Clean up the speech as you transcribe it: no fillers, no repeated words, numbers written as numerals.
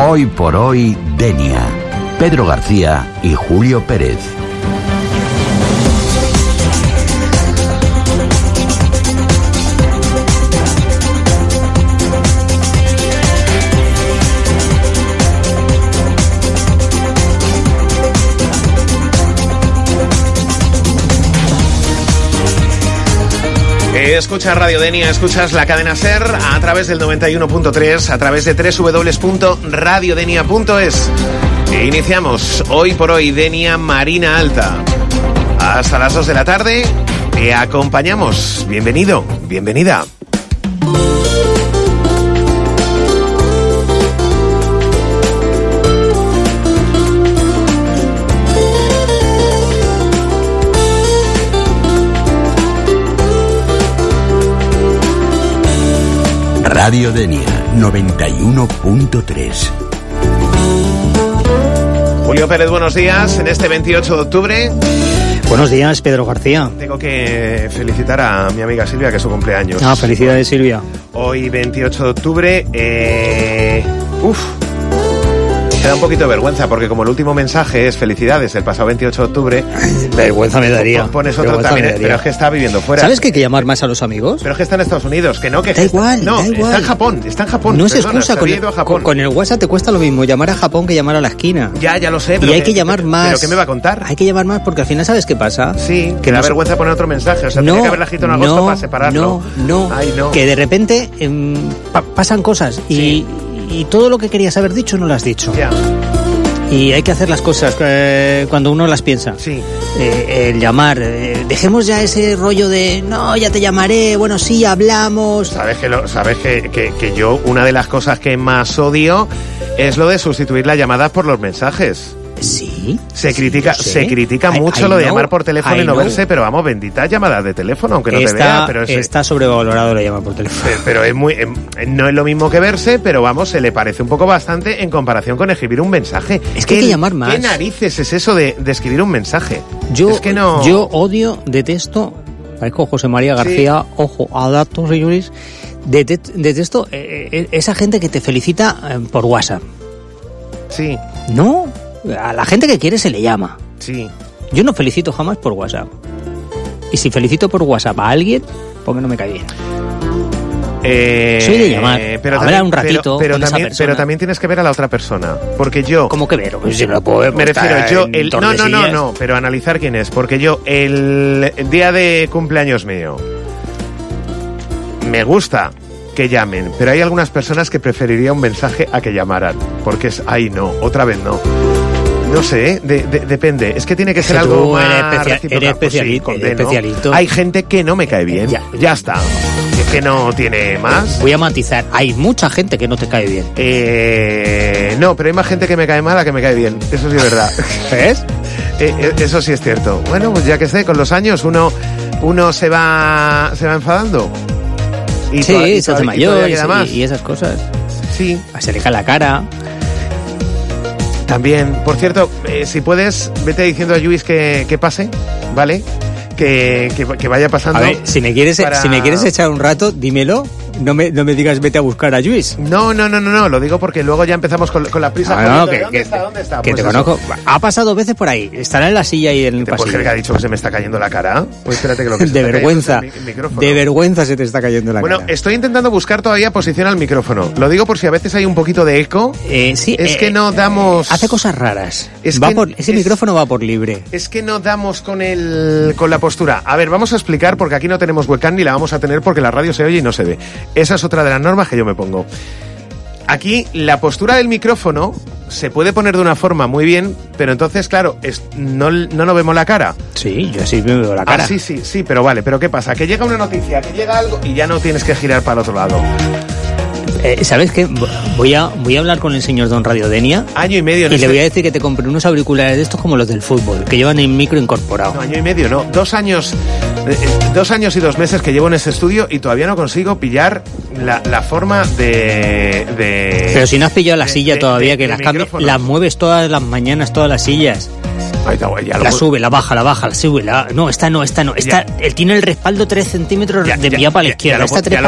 Hoy por hoy, Denia. Pedro García y Julio Pérez. Escuchas Radio Denia, escuchas la cadena SER a través del 91.3, a través de www.radiodenia.es. Iniciamos Hoy por Hoy, Denia Marina Alta. Hasta las 2 de la tarde te acompañamos. Bienvenido, bienvenida. Radio Denia 91.3. Julio Pérez, buenos días. En este 28 de octubre... Buenos días, Pedro García. Tengo que felicitar a mi amiga Silvia, que es su cumpleaños. Felicidades, Silvia. Hoy, 28 de octubre... Me da un poquito de vergüenza, porque como el último mensaje es felicidades el pasado 28 de octubre... Vergüenza me daría. Pones otro también, pero es que está viviendo fuera. ¿Sabes que hay que llamar más a los amigos? Pero es que está en Estados Unidos, que no, que... Da igual, no, da igual. Está en Japón. No es excusa, con el WhatsApp te cuesta lo mismo llamar a Japón que llamar a la esquina. Ya lo sé, pero... Y hay que llamar más. ¿Pero qué me va a contar? Hay que llamar más porque al final, ¿sabes qué pasa? Sí, que da vergüenza poner otro mensaje, o sea, tenía que haberla escrito en agosto para separarlo. No. Ay, no. Que de repente pasan cosas y todo lo que querías haber dicho no lo has dicho. Ya. Y hay que hacer las cosas cuando uno las piensa. Sí. El llamar. Dejemos ya ese rollo de no, ya te llamaré, bueno, sí, hablamos. Sabes que yo, una de las cosas que más odio es lo de sustituir las llamadas por los mensajes. Sí. Se critica mucho lo de llamar por teléfono y no verse, pero vamos, benditas llamadas de teléfono, aunque no te vea. Pero está sobrevalorado la llamada por teléfono. Pero es no es lo mismo que verse, pero vamos, se le parece un poco bastante en comparación con escribir un mensaje. Es que hay que llamar más. ¿Qué narices es eso de escribir un mensaje? Yo odio, detesto, parezco José María García, sí. Ojo, a datos, señores, detesto esa gente que te felicita por WhatsApp. Sí. No. A la gente que quiere se le llama. Sí. Yo no felicito jamás por WhatsApp. Y si felicito por WhatsApp a alguien, porque no me cae bien. Soy de llamar, pero hablar un ratito con esa persona. Pero también tienes que ver a la otra persona. Porque yo... ¿Cómo que ver? Pues si no lo puedo ver. Me refiero, No, pero analizar quién es. Porque yo, el día de cumpleaños mío, me gusta que llamen, pero hay algunas personas que preferiría un mensaje a que llamaran, porque es, otra vez no. No sé, depende. Es que tiene que ser algo más eres especialista. Hay gente que no me cae bien. Ya está. Es que no tiene más. Voy a matizar. Hay mucha gente que no te cae bien. No, pero hay más gente que me cae mal a que me cae bien. Eso sí es verdad. ¿Ves? Eso sí es cierto. Bueno, pues ya que sé, con los años uno se va enfadando. Y se hace mayor y esas cosas. Sí. Se le cae la cara. También, por cierto, si puedes, vete diciendo a Luis que pase, ¿vale? Que vaya pasando. A ver, si me quieres echar un rato, dímelo. No me digas vete a buscar a Luis. No, lo digo porque luego ya empezamos con la prisa. ¿Dónde está? Que pues te conozco. Ha pasado veces por ahí. Estará en la silla y en el pasillo. ¿Puedes creer que ha dicho que se me está cayendo la cara? Pues espérate que lo que se de vergüenza. De vergüenza se te está cayendo la cara. Bueno, estoy intentando buscar todavía posición al micrófono. Lo digo por si a veces hay un poquito de eco. Sí. Es que no damos... Hace cosas raras. Ese micrófono va por libre. Es que no damos con la postura. A ver, vamos a explicar porque aquí no tenemos webcam ni la vamos a tener porque la radio se oye y no se ve. Esa es otra de las normas que yo me pongo. Aquí la postura del micrófono se puede poner de una forma muy bien, pero entonces, claro, no nos vemos la cara. Sí, yo sí me veo la cara. Sí, pero vale, pero ¿qué pasa? Que llega una noticia, que llega algo y ya no tienes que girar para el otro lado. ¿Sabes qué? Voy a hablar con el señor Don Radio Denia. Año y medio. Y le voy a decir que te compre unos auriculares de estos como los del fútbol, que llevan el micro incorporado. No, año y medio, no. 2 años. 2 años y 2 meses que llevo en ese estudio y todavía no consigo pillar la forma de... Pero si no has pillado la silla todavía, que las mueves todas las mañanas, todas las sillas. La sube, la baja, la sube, no, esta no. Él tiene el respaldo 3 centímetros de vía para la izquierda.